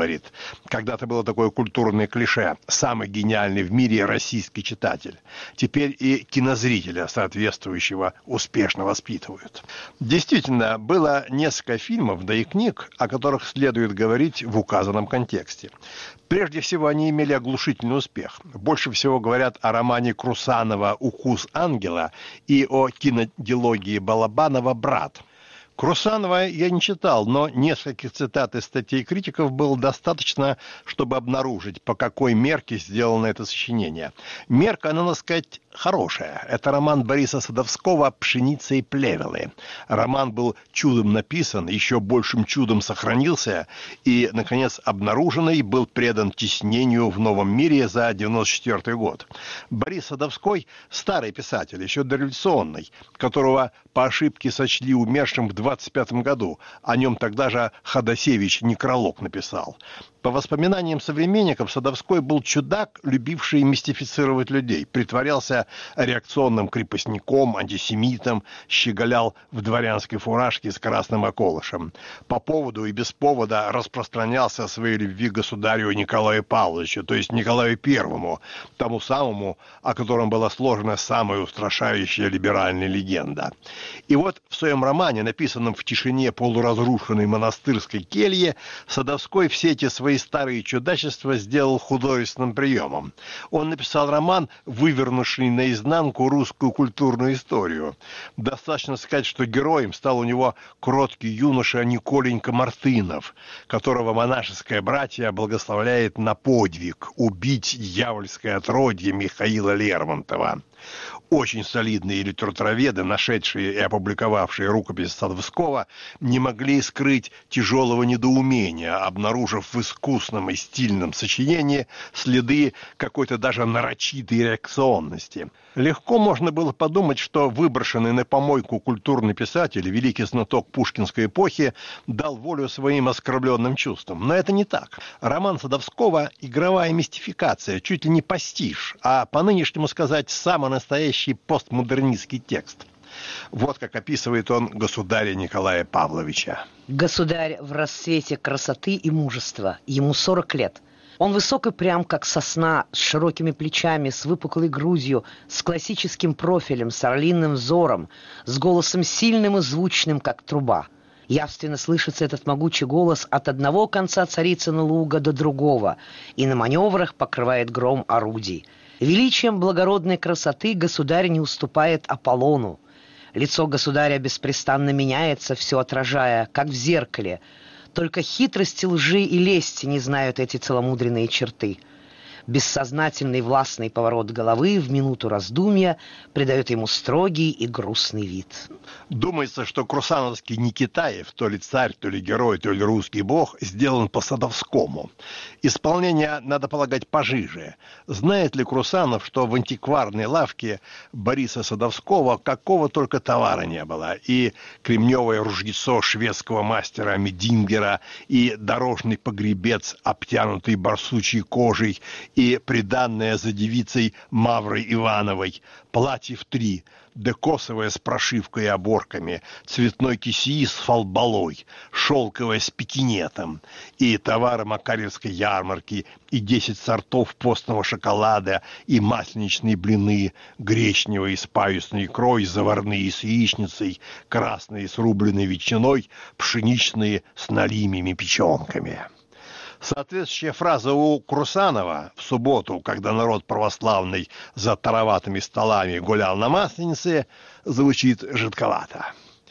Когда-то было такое культурное клише: самый гениальный в мире российский читатель. Теперь и кинозрителя соответствующего успешно воспитывают. Действительно, было несколько фильмов, да и книг, о которых следует говорить в указанном контексте. Прежде всего, они имели оглушительный успех. Больше всего говорят о романе Крусанова «Укус ангела» и о кинодилогии Балабанова «Брат». Крусанова я не читал, но нескольких цитат из статей критиков было достаточно, чтобы обнаружить, по какой мерке сделано это сочинение. Мерка, надо сказать, хорошая. Это роман Бориса Садовского «Пшеница и плевелы». Роман был чудом написан, еще большим чудом сохранился и, наконец, обнаруженный был предан тиснению в «Новом мире» за девяносто четвёртый год. Борис Садовской – старый писатель, еще дореволюционный, которого по ошибке сочли умершим в двадцать пятом году. О нем тогда же Ходосевич некролог написал. По воспоминаниям современников, Садовской был чудак, любивший мистифицировать людей, притворялся реакционным крепостником, антисемитом, щеголял в дворянской фуражке с красным околышем. По поводу и без повода распространялся о своей любви к государю Николаю Павловичу, то есть Николаю Первому, тому самому, о котором была сложена самая устрашающая либеральная легенда. И вот в своем романе, написанном в тишине полуразрушенной монастырской кельи, Садовской все эти свои старые чудачества сделал художественным приемом. Он написал роман, вывернувший наизнанку русскую культурную историю. Достаточно сказать, что героем стал у него кроткий юноша Николенька Мартынов, которого монашеское братье благословляет на подвиг убить дьявольское отродье Михаила Лермонтова. Очень солидные литературоведы, нашедшие и опубликовавшие рукопись Садовского, не могли скрыть тяжелого недоумения, обнаружив в искусном и стильном сочинении следы какой-то даже нарочитой реакционности. Легко можно было подумать, что выброшенный на помойку культурный писатель, великий знаток пушкинской эпохи, дал волю своим оскорбленным чувствам. Но это не так. Роман Садовского – игровая мистификация, чуть ли не пастиш, а по-нынешнему сказать, самый настоящий постмодернистский текст. Вот как описывает он государя Николая Павловича. Государь в расцвете красоты и мужества. Ему сорок лет. Он высок и прям, как сосна, с широкими плечами, с выпуклой грудью, с классическим профилем, с орлиным взором, с голосом сильным и звучным, как труба. Явственно слышится этот могучий голос от одного конца Царицына луга до другого, и на маневрах покрывает гром орудий. Величием благородной красоты государь не уступает Аполлону. Лицо государя беспрестанно меняется, все отражая, как в зеркале. Только хитрости, лжи и лести не знают эти целомудренные черты. Бессознательный властный поворот головы в минуту раздумья придает ему строгий и грустный вид. Думается, что Крусановский Никитаев, то ли царь, то ли герой, то ли русский бог, сделан по Садовскому. Исполнение, надо полагать, пожиже. Знает ли Крусанов, что в антикварной лавке Бориса Садовского какого только товара не было? И кремневое ружьецо шведского мастера Медингера, и дорожный погребец, обтянутый барсучьей кожей, и приданное за девицей Маврой Ивановой, платьев три, декосовое с прошивкой и оборками, цветной кисеи с фалбалой, шелковое с пекинетом, и товары Макарьевской ярмарки, и десять сортов постного шоколада, и масленичные блины, гречневые с паюсной икрой, заварные с яичницей, красные с рубленой ветчиной, пшеничные с налимыми печенками. Соответствующая фраза у Крусанова в субботу, когда народ православный за тароватыми столами гулял на Масленице, звучит жидковато.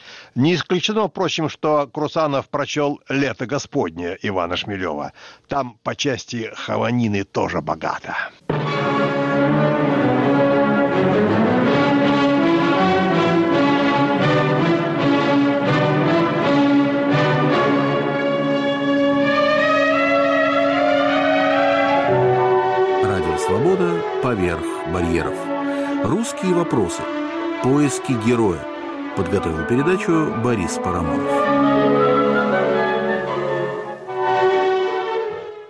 Не исключено, впрочем, что Крусанов прочел «Лето Господне» Ивана Шмелева. Там по части хаванины тоже богато. Свобода поверх барьеров. Русские вопросы. Поиски героя. Подготовил передачу Борис Парамонов. С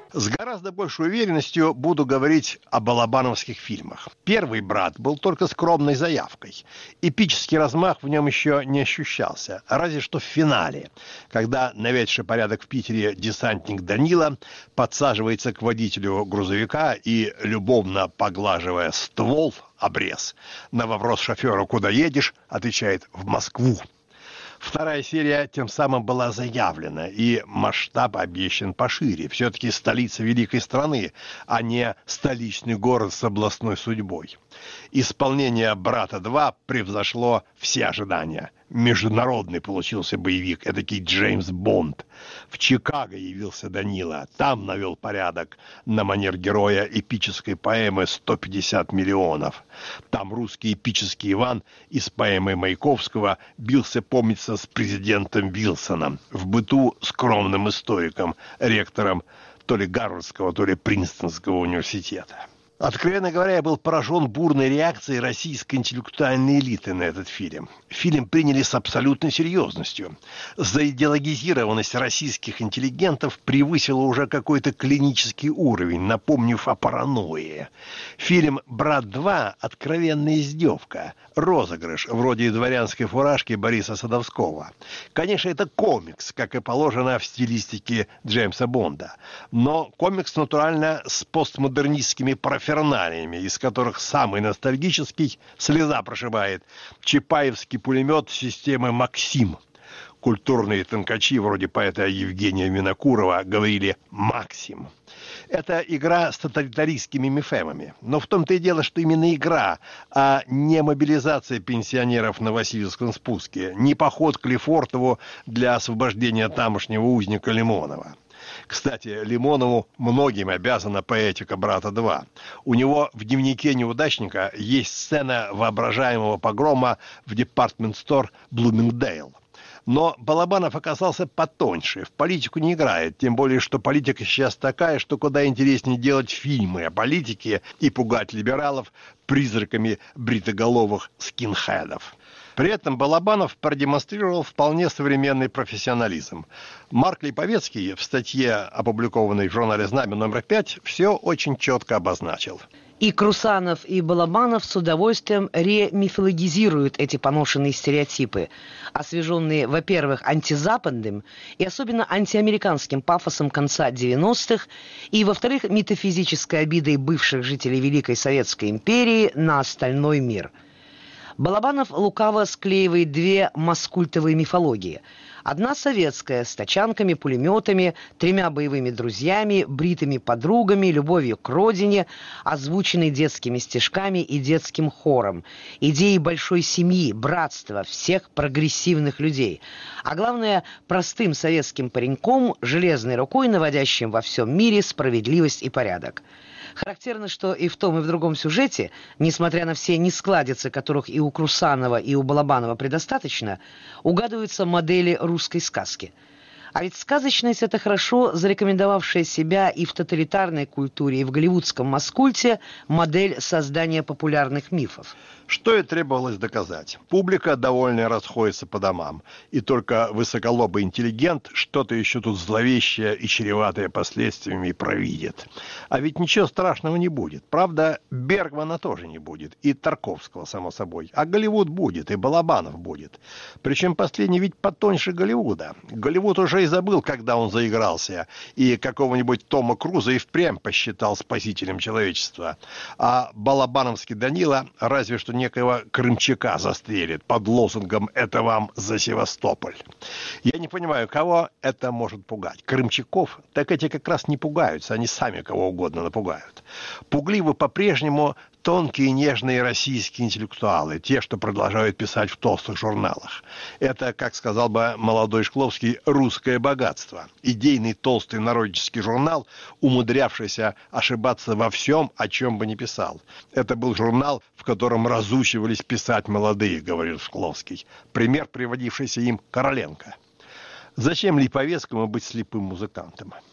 гораздо большей уверенностью буду говорить о балабановских фильмах. Первый «Брат» был только скромной заявкой. Эпический размах в нем еще не ощущался, разве что в финале, когда наведший порядок в Питере десантник Данила подсаживается к водителю грузовика и, любовно поглаживая ствол, обрез, на вопрос шофера «Куда едешь?», отвечает «В Москву». Вторая серия тем самым была заявлена, и масштаб обещан пошире. Все-таки столица великой страны, а не столичный город с областной судьбой. Исполнение «Брата два» превзошло все ожидания. Международный получился боевик, эдакий Джеймс Бонд. В Чикаго явился Данила, там навел порядок на манер героя эпической поэмы «сто пятьдесят миллионов». Там русский эпический Иван из поэмы Маяковского бился, помнится, с президентом Вилсоном, в быту скромным историком, ректором то ли Гарвардского, то ли Принстонского университета. Откровенно говоря, я был поражен бурной реакцией российской интеллектуальной элиты на этот фильм. Фильм приняли с абсолютной серьезностью. Заидеологизированность российских интеллигентов превысила уже какой-то клинический уровень, напомнив о паранойи. Фильм «Брат два» — откровенная издевка, розыгрыш, вроде дворянской фуражки Бориса Садовского. Конечно, это комикс, как и положено в стилистике Джеймса Бонда. Но комикс, натурально, с постмодернистскими профессионалами, из которых самый ностальгический, слеза прошибает, чапаевский пулемет системы «Максим». Культурные тонкачи, вроде поэта Евгения Винокурова, говорили «Максим». Это игра с тоталитаристскими мифемами. Но в том-то и дело, что именно игра, а не мобилизация пенсионеров на Васильевском спуске, не поход к Лефортову для освобождения тамошнего узника Лимонова. Кстати, Лимонову многим обязана поэтика «Брата два». У него в дневнике неудачника есть сцена воображаемого погрома в департмент-стор «Блумингдейл». Но Балабанов оказался потоньше, в политику не играет, тем более, что политика сейчас такая, что куда интереснее делать фильмы о политике и пугать либералов призраками бритоголовых скинхедов. При этом Балабанов продемонстрировал вполне современный профессионализм. Марк Липовецкий в статье, опубликованной в журнале «Знамя» номер пять, все очень четко обозначил. И Крусанов, и Балабанов с удовольствием ремифологизируют эти поношенные стереотипы, освеженные, во-первых, антизападным и особенно антиамериканским пафосом конца девяностых, и, во-вторых, метафизической обидой бывших жителей Великой Советской империи на остальной мир. Балабанов лукаво склеивает две маскультовые мифологии. Одна советская, с тачанками, пулеметами, тремя боевыми друзьями, бритыми подругами, любовью к родине, озвученной детскими стишками и детским хором, идеей большой семьи, братства, всех прогрессивных людей. А главное, простым советским пареньком, железной рукой, наводящим во всем мире справедливость и порядок. Характерно, что и в том, и в другом сюжете, несмотря на все нескладицы, которых и у Крусанова, и у Балабанова предостаточно, угадываются модели русской сказки. А ведь сказочность – это хорошо зарекомендовавшая себя и в тоталитарной культуре, и в голливудском маскульте модель создания популярных мифов. Что и требовалось доказать. Публика, довольная, расходится по домам. И только высоколобый интеллигент что-то еще тут зловещее и чреватое последствиями провидит. А ведь ничего страшного не будет. Правда, Бергмана тоже не будет. И Тарковского, само собой. А Голливуд будет, и Балабанов будет. Причем последний ведь потоньше Голливуда. Голливуд уже и забыл, когда он заигрался. И какого-нибудь Тома Круза и впрямь посчитал спасителем человечества. А балабановский Данила разве что некоего Крымчака застрелит под лозунгом «Это вам за Севастополь». Я не понимаю, кого это может пугать. Крымчаков? Так эти как раз не пугаются, они сами кого угодно напугают. Пугливы по-прежнему тонкие и нежные российские интеллектуалы, те, что продолжают писать в толстых журналах. Это, как сказал бы молодой Шкловский, русское богатство. Идейный толстый народнический журнал, умудрявшийся ошибаться во всем, о чем бы ни писал. Это был журнал, в котором разучивались писать молодые, говорил Шкловский. Пример, приводившийся им Короленко. Зачем Липовецкому быть слепым музыкантом?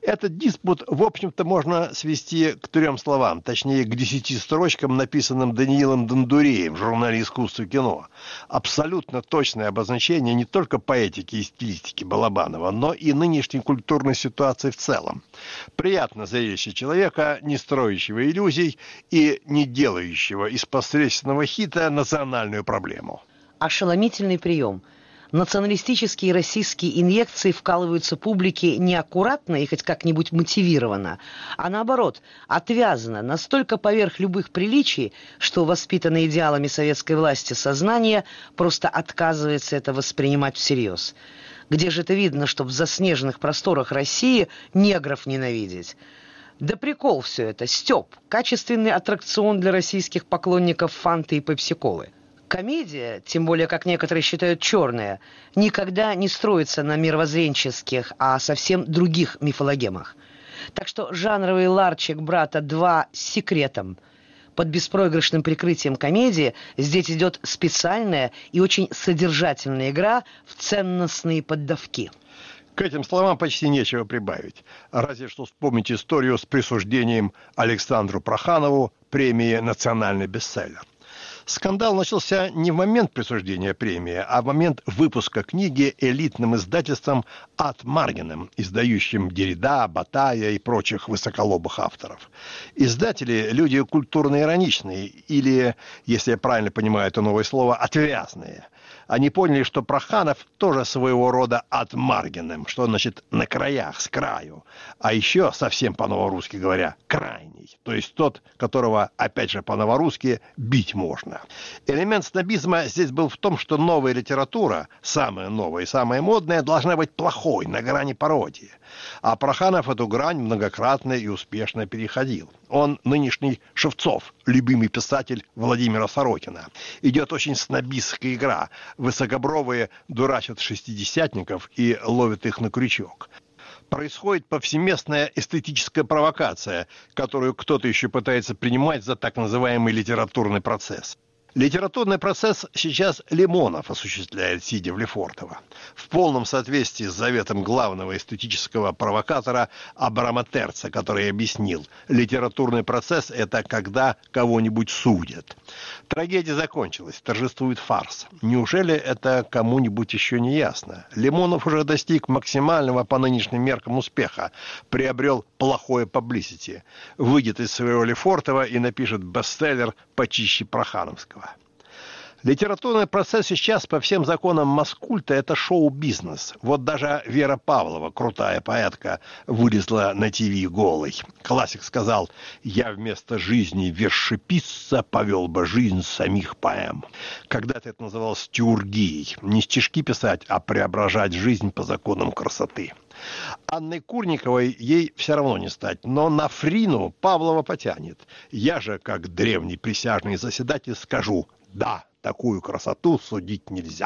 Этот диспут, в общем-то, можно свести к трем словам, точнее, к десяти строчкам, написанным Даниилом Дондуреем в журнале «Искусство кино». Абсолютно точное обозначение не только поэтики и стилистики Балабанова, но и нынешней культурной ситуации в целом. Приятно зрелище человека, не строящего иллюзий и не делающего из посредственного хита национальную проблему. Ошеломительный прием. Националистические российские инъекции вкалываются публике неаккуратно и хоть как-нибудь мотивированно, а наоборот, отвязно, настолько поверх любых приличий, что воспитанное идеалами советской власти сознание просто отказывается это воспринимать всерьез. Где же это видно, что в заснеженных просторах России негров ненавидеть? Да прикол все это, стёб, качественный аттракцион для российских поклонников фанты и пепси-колы. Комедия, тем более, как некоторые считают, черная, никогда не строится на мировоззренческих, а совсем других мифологемах. Так что жанровый ларчик «Брата два» с секретом. Под беспроигрышным прикрытием комедии здесь идет специальная и очень содержательная игра в ценностные поддавки. К этим словам почти нечего прибавить. Разве что вспомнить историю с присуждением Александру Проханову премии «Национальный бестселлер». Скандал начался не в момент присуждения премии, а в момент выпуска книги элитным издательством «Ад Маргиным», издающим Деррида, Батая и прочих высоколобых авторов. Издатели – люди культурно-ироничные или, если я правильно понимаю это новое слово, отвязные. Они поняли, что Проханов тоже своего рода «Ад Маргиным», что значит «на краях», «с краю». А еще, совсем по-новорусски говоря, «крайний», то есть тот, которого, опять же по-новорусски, бить можно. Элемент снобизма здесь был в том, что новая литература, самая новая и самая модная, должна быть плохой, на грани пародии. А Проханов эту грань многократно и успешно переходил. Он нынешний Шевцов, любимый писатель Владимира Сорокина. Идет очень снобистская игра. Высокобровые дурачат шестидесятников и ловят их на крючок. Происходит повсеместная эстетическая провокация, которую кто-то еще пытается принимать за так называемый литературный процесс. Литературный процесс сейчас Лимонов осуществляет, сидя в Лефортово. В полном соответствии с заветом главного эстетического провокатора Абрама Терца, который объяснил, литературный процесс – это когда кого-нибудь судят. Трагедия закончилась, торжествует фарс. Неужели это кому-нибудь еще не ясно? Лимонов уже достиг максимального по нынешним меркам успеха, приобрел плохое паблисити, выйдет из своего Лефортова и напишет бестселлер почище Прохановского. Литературный процесс сейчас по всем законам маскульта – это шоу-бизнес. Вот даже Вера Павлова, крутая поэтка, вылезла на ТВ голой. Классик сказал: «Я вместо жизни вершеписца повел бы жизнь самих поэм». Когда-то это называлось теургией. Не стишки писать, а преображать жизнь по законам красоты. Анной Курниковой ей все равно не стать, но на Фрину Павлова потянет. Я же, как древний присяжный заседатель, скажу: да, такую красоту судить нельзя.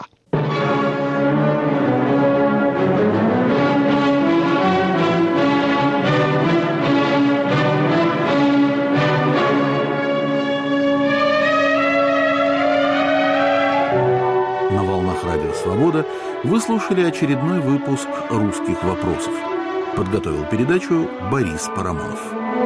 На волнах Радио Свобода вы слушали очередной выпуск «Русских вопросов». Подготовил передачу Борис Парамонов.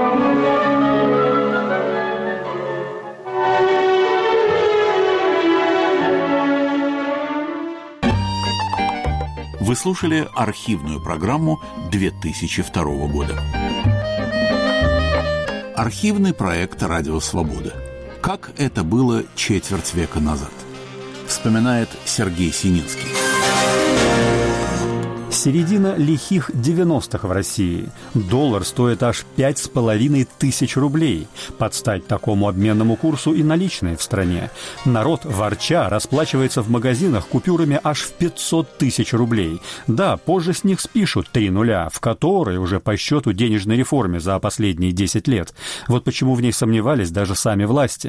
Вы слушали архивную программу две тысячи второго года. Архивный проект «Радио Свобода». Как это было четверть века назад? Вспоминает Сергей Сининский. Середина лихих девяностых в России. Доллар стоит аж пять с половиной тысяч рублей. Под стать такому обменному курсу и наличные в стране. Народ, ворча, расплачивается в магазинах купюрами аж в пятьсот тысяч рублей. Да, позже с них спишут три нуля, в которой уже по счету денежной реформе за последние десять лет. Вот почему в ней сомневались даже сами власти.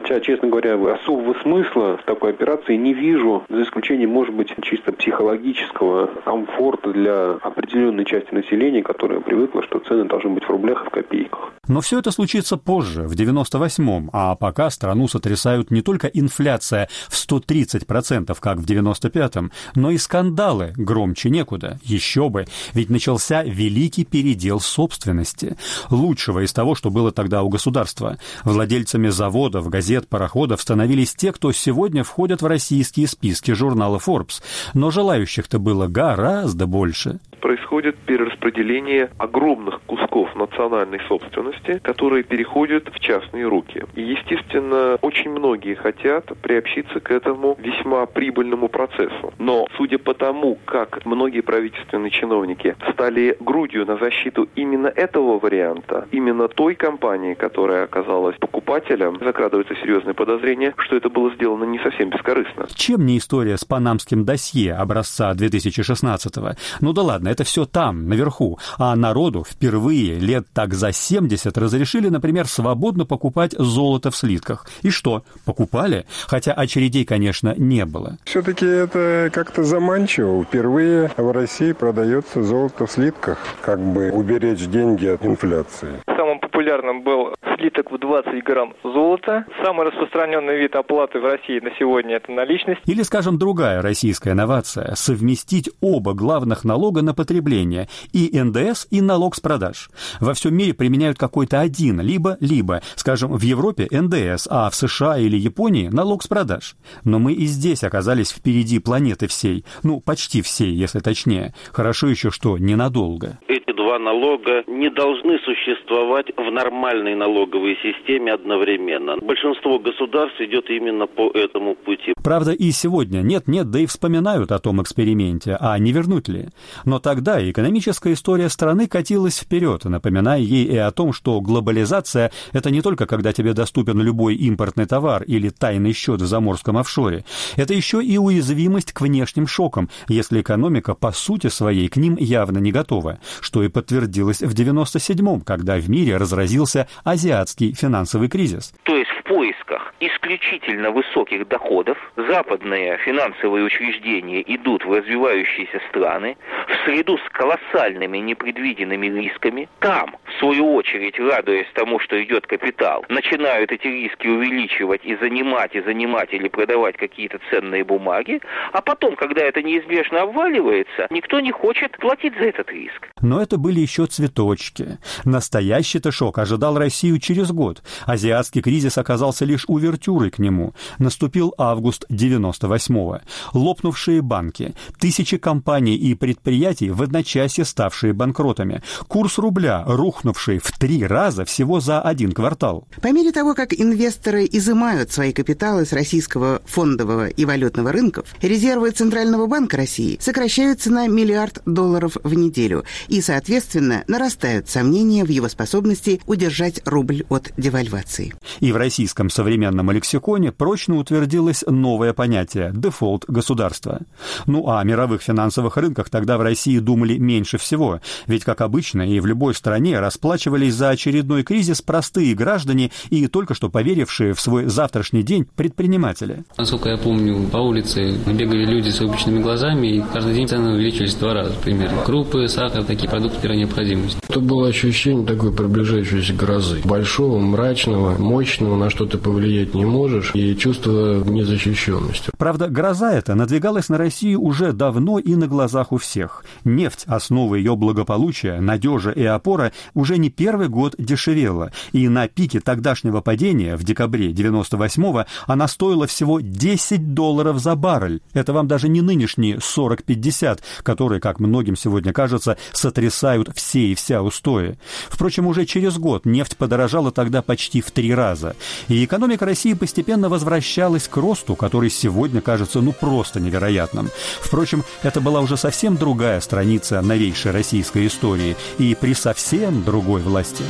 Хотя, честно говоря, особого смысла в такой операции не вижу, за исключением, может быть, чисто психологического комфорта для определенной части населения, которая привыкла, что цены должны быть в рублях и в копейках. Но все это случится позже, в девяносто восьмом, а пока страну сотрясают не только инфляция в сто тридцать процентов, как в девяносто пятом, но и скандалы громче некуда. Еще бы, ведь начался великий передел собственности. Лучшего из того, что было тогда у государства. Владельцами заводов, газет, пароходов становились те, кто сегодня входят в российские списки журнала Forbes. Но желающих-то было гораздо больше. Происходит перераспределение огромных кусков национальной собственности, которые переходят в частные руки. И, естественно, очень многие хотят приобщиться к этому весьма прибыльному процессу. Но, судя по тому, как многие правительственные чиновники стали грудью на защиту именно этого варианта, именно той компании, которая оказалась покупателем, закрадывается серьезное подозрение, что это было сделано не совсем бескорыстно. Чем не история с панамским досье образца две тысячи шестнадцатого? Ну да ладно, это все там, наверху. А народу впервые лет так за семьдесят разрешили, например, свободно покупать золото в слитках. И что? Покупали? Хотя очередей, конечно, не было. Все-таки это как-то заманчиво. Впервые в России продается золото в слитках, как бы уберечь деньги от инфляции. Самым популярным был слиток в двадцать грамм золота. Самый распространенный вид оплаты в России на сегодня – это наличность. Или, скажем, другая российская инновация – совместить оба главных налога на потребление – и эн дэ эс, и налог с продаж. Во всем мире применяют какой-то один, либо-либо. Скажем, в Европе эн дэ эс, а в США или Японии – налог с продаж. Но мы и здесь оказались впереди планеты всей. Ну, почти всей, если точнее. Хорошо еще, что ненадолго. Эти два налога не должны существовать в нормальной налоговой системе одновременно. Большинство государств идет именно по этому пути. Правда, и сегодня нет-нет, да и вспоминают о том эксперименте, а не вернуть ли. Но тогда экономическая история страны катилась вперед, напоминая ей и о том, что глобализация – это не только когда тебе доступен любой импортный товар или тайный счет в заморском офшоре. Это еще и уязвимость к внешним шокам, если экономика по сути своей к ним явно не готова, что и подтвердилось в девяносто седьмом, когда в мире разразился азиатский финансовый кризис. То есть в поисках исключительно высоких доходов западные финансовые учреждения идут в развивающиеся страны в среду с колоссальными непредвиденными рисками. Там, в свою очередь, радуясь тому, что идет капитал, начинают эти риски увеличивать и занимать, и занимать или продавать какие-то ценные бумаги, а потом, когда это неизбежно обваливается, никто не хочет платить за этот риск. Но это были еще цветочки. Настоящий-то шок ожидал Россию через год. Азиатский кризис оказался лишь увертюрой к нему. Наступил август девяносто восьмого. Лопнувшие банки, тысячи компаний и предприятий, в одночасье ставшие банкротами. Курс рубля, рухнувший в три раза всего за один квартал. По мере того, как инвесторы изымают свои капиталы с российского фондового и валютного рынков, резервы Центрального банка России сокращаются на миллиард долларов в неделю и, соответственно, нарастают сомнения в его способности удержать рубль от девальвации. И в российском современном лексиконе прочно утвердилось новое понятие – дефолт государства. Ну а о мировых финансовых рынках тогда в России думали меньше всего, ведь, как обычно, и в любой стране расплачивались за очередной кризис простые граждане и только что поверившие в свой завтрашний день предприниматели. Насколько я помню, по улице бегали люди с выпученными глазами, и каждый день цены увеличивались в два раза примерно. Крупы, сахар, такие продукты первой необходимости. Это было ощущение такой приближающейся грозы. Большого, мрачного, мощного, на что ты повлиять не можешь, и чувство незащищенности. Правда, гроза эта надвигалась на Россию уже давно и на глазах у всех. Нефть, основа ее благополучия, надежа и опора, уже не первый год дешевела, и на пике тогдашнего падения в декабре девяносто восьмого она стоила всего десять долларов за баррель. Это вам даже не нынешние сорок-пятьдесят, которые, как многим сегодня кажется, сотрясают все и вся устои. Впрочем, уже через год нефть подорожала тогда почти в три раза, и экономика России постепенно возвращалась к росту, который сегодня кажется ну просто невероятным. Впрочем, это была уже совсем другая страница новейшей российской истории и при совсем другой власти.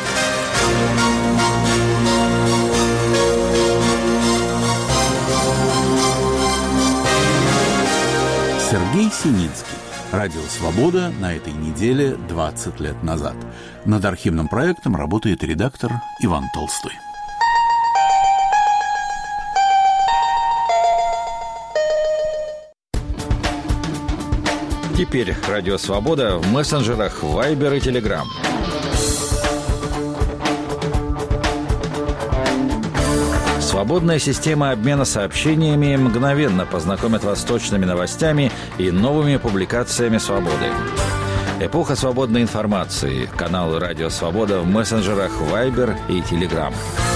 Сергей Синицкий. Радио «Свобода» на этой неделе двадцать лет назад. Над архивным проектом работает редактор Иван Толстой. Теперь Радио Свобода в мессенджерах Viber и Telegram. Свободная система обмена сообщениями мгновенно познакомит вас с точными новостями и новыми публикациями «Свободы». Эпоха свободной информации. Канал «Радио Свобода» в мессенджерах Viber и Telegram.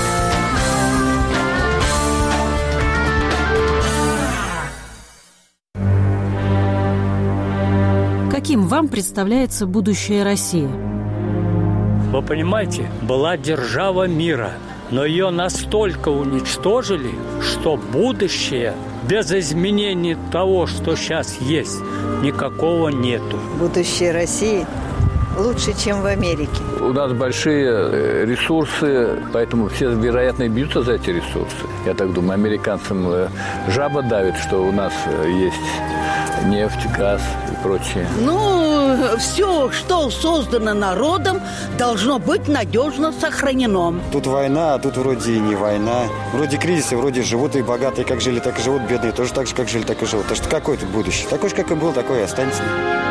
Каким вам представляется будущее России? Вы понимаете, была держава мира, но ее настолько уничтожили, что будущее без изменений того, что сейчас есть, никакого нету. Будущее России лучше, чем в Америке. У нас большие ресурсы, поэтому все, вероятно, бьются за эти ресурсы. Я так думаю, американцам жаба давит, что у нас есть нефть, газ и прочее. Ну, все, что создано народом, должно быть надежно сохранено. Тут война, а тут вроде и не война. Вроде кризисы, вроде живут и богатые, как жили, так и живут, бедные тоже так же, как жили, так и живут. Так что какое тут будущее? Такое же, как и был, такое и останется.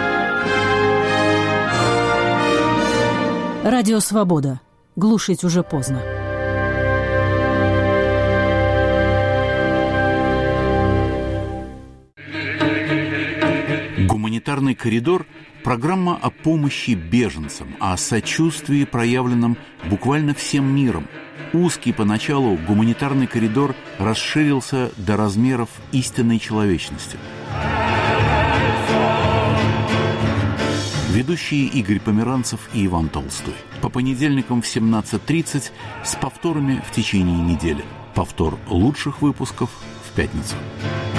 Радио Свобода. Глушить уже поздно. Гуманитарный коридор – программа о помощи беженцам, о сочувствии, проявленном буквально всем миром. Узкий поначалу гуманитарный коридор расширился до размеров истинной человечности. Ведущие Игорь Померанцев и Иван Толстой. По понедельникам в семнадцать тридцать с повторами в течение недели. Повтор лучших выпусков в пятницу.